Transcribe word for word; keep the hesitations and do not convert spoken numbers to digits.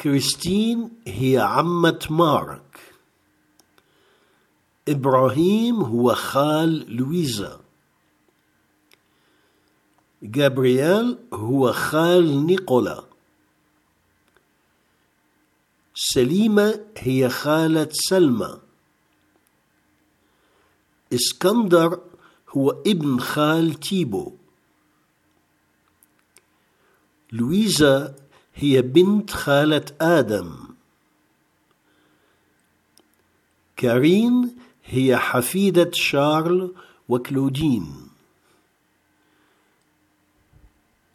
كريستين هي عمة مارك. إبراهيم هو خال لويزا. جابرييل هو خال نيكولا. سليمة هي خالة سلمى. اسكندر هو ابن خال تيبو. لويزا هي بنت خالة آدم. كارين هي حفيدة شارل وكلودين.